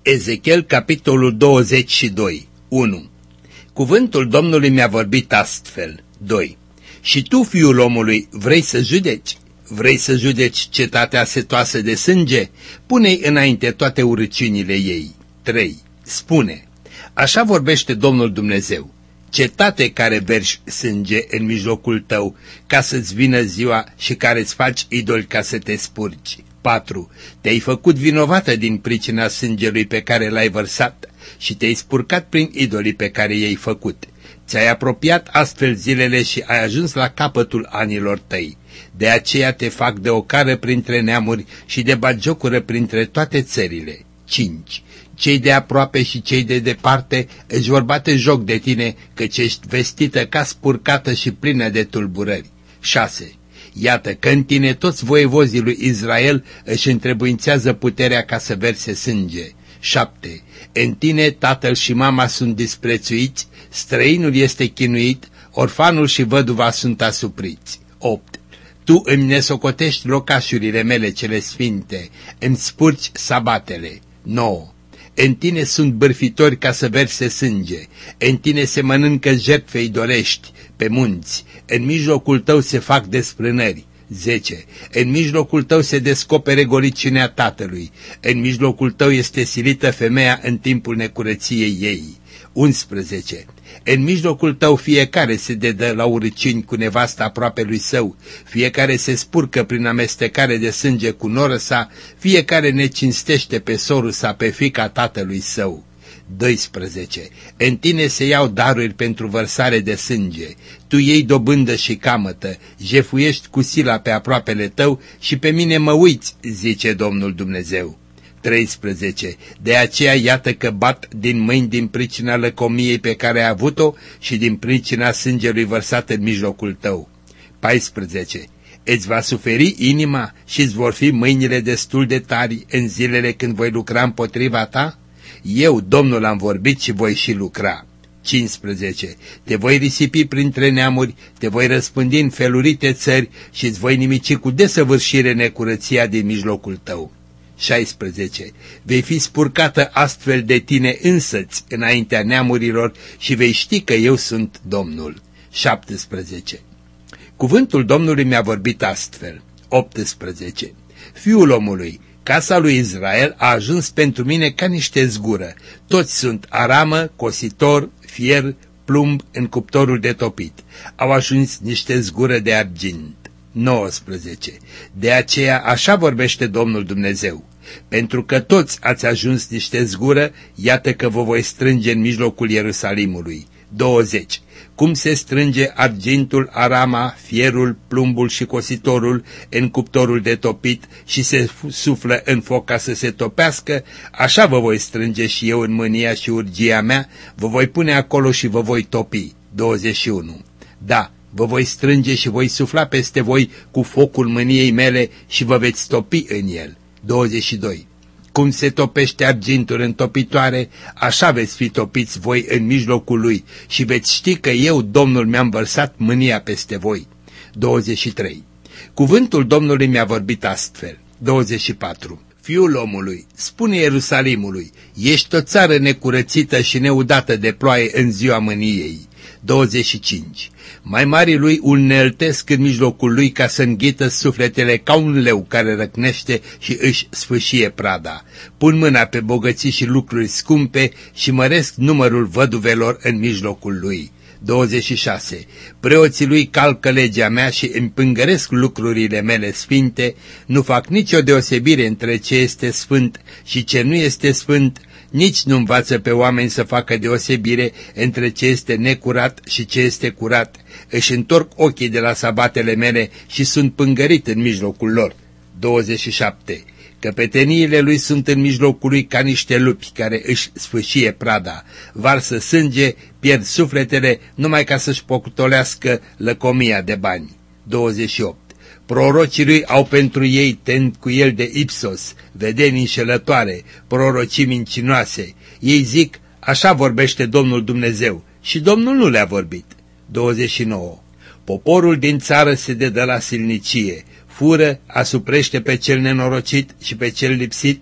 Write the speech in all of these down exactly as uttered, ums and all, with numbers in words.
Ezechiel, capitolul douăzeci și doi, unu. Cuvântul Domnului mi-a vorbit astfel. doi. Și tu, fiul omului, vrei să judeci? Vrei să judeci cetatea setoasă de sânge? Pune-i înainte toate urăciunile ei. trei. Spune, așa vorbește Domnul Dumnezeu, cetate care vergi sânge în mijlocul tău, ca să-ți vină ziua și care îți faci idoli ca să te spurgi. patru. Te-ai făcut vinovată din pricina sângelui pe care l-ai vărsat și te-ai spurcat prin idolii pe care i-ai făcut. Ți-ai apropiat astfel zilele și ai ajuns la capătul anilor tăi. De aceea te fac de ocară printre neamuri și de batjocură printre toate țările. cinci. Cei de aproape și cei de departe își vor bate joc de tine, căci ești vestită ca spurcată și plină de tulburări. șase. Iată că în tine toți voievozii lui Israel își întrebuințează puterea ca să verse sânge. șapte. În tine tatăl și mama sunt disprețuiți, străinul este chinuit, orfanul și văduva sunt asupriți. opt. Tu îmi nesocotești locașurile mele cele sfinte, îmi spurci sabatele. nouă. În tine sunt bârfitori ca să verse sânge, în tine se mănâncă jertfe idolești pe munți, în mijlocul tău se fac desfrânări. zece. În mijlocul tău se descopere goliciunea tatălui, în mijlocul tău este silită femeia în timpul necurăției ei. unsprezece. În mijlocul tău fiecare se dedă la urăciuni cu nevasta aproapelui său, fiecare se spurcă prin amestecare de sânge cu noră sa, fiecare ne cinstește pe sorul sa, pe fiica tatălui său. doisprezece. În tine se iau daruri pentru vărsare de sânge, tu iei dobândă și camătă, jefuiești cu sila pe aproapele tău și pe mine mă uiți, zice Domnul Dumnezeu. treisprezece. De aceea iată că bat din mâini din pricina lăcomiei pe care ai avut-o și din pricina sângelui vărsat în mijlocul tău. paisprezece. Îți va suferi inima și îți vor fi mâinile destul de tari în zilele când voi lucra împotriva ta? Eu, Domnul, am vorbit și voi și lucra. cincisprezece. Te voi risipi printre neamuri, te voi răspândi în felurite țări și îți voi nimici cu desăvârșire necurăția din mijlocul tău. șaisprezece. Vei fi spurcată astfel de tine însăți înaintea neamurilor și vei ști că eu sunt Domnul. șaptesprezece. Cuvântul Domnului mi-a vorbit astfel. optsprezece. Fiul omului, casa lui Israel a ajuns pentru mine ca niște zgură. Toți sunt aramă, cositor, fier, plumb în cuptorul de topit. Au ajuns niște zgură de argint. nouăsprezece. De aceea așa vorbește Domnul Dumnezeu. Pentru că toți ați ajuns niște zgură, iată că vă voi strânge în mijlocul Ierusalimului. douăzeci. Cum se strânge argintul, arama, fierul, plumbul și cositorul în cuptorul de topit și se suflă în foc ca să se topească, așa vă voi strânge și eu în mânia și urgia mea, vă voi pune acolo și vă voi topi. douăzeci și unu. Da, vă voi strânge și voi sufla peste voi cu focul mâniei mele și vă veți topi în el. douăzeci și doi. Cum se topește argintul în topitoare, așa veți fi topiți voi în mijlocul lui și veți ști că eu, Domnul, mi-am vărsat mânia peste voi. douăzeci și trei. Cuvântul Domnului mi-a vorbit astfel. douăzeci și patru. Fiul omului, spune Ierusalimului, ești o țară necurățită și neudată de ploaie în ziua mâniei. douăzeci și cinci. Mai marii lui uneltesc în mijlocul lui ca să înghită sufletele ca un leu care răcnește și își sfâșie prada. Pun mâna pe bogății și lucruri scumpe și măresc numărul văduvelor în mijlocul lui. douăzeci și șase. Preoții lui calcă legea mea și împângăresc lucrurile mele sfinte, nu fac nicio deosebire între ce este sfânt și ce nu este sfânt, nici nu învață pe oameni să facă deosebire între ce este necurat și ce este curat. Își întorc ochii de la sabatele mele și sunt pângărit în mijlocul lor. douăzeci și șapte. Căpeteniile lui sunt în mijlocul lui ca niște lupi care își sfâșie prada. Varsă sânge, pierd sufletele numai ca să-și pocutolească lăcomia de bani. douăzeci și opt. Prorocii lui au pentru ei tend cu el de ipsos, vedeni înșelătoare, prorocii mincinoase. Ei zic, așa vorbește Domnul Dumnezeu, și Domnul nu le-a vorbit. douăzeci și nouă. Poporul din țară se dedă la silnicie, fură, asuprește pe cel nenorocit și pe cel lipsit,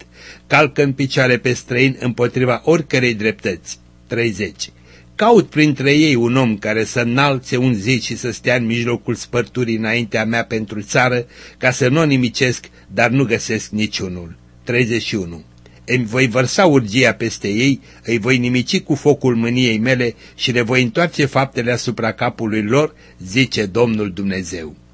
calcă în picioare pe străin împotriva oricărei dreptăți. treizeci. Caut printre ei un om care să înalțe un zid și să stea în mijlocul spărturii înaintea mea pentru țară, ca să nu o nimicesc, dar nu găsesc niciunul. treizeci și unu. Îmi voi vărsa urgia peste ei, îi voi nimici cu focul mâniei mele și le voi întoarce faptele asupra capului lor, zice Domnul Dumnezeu.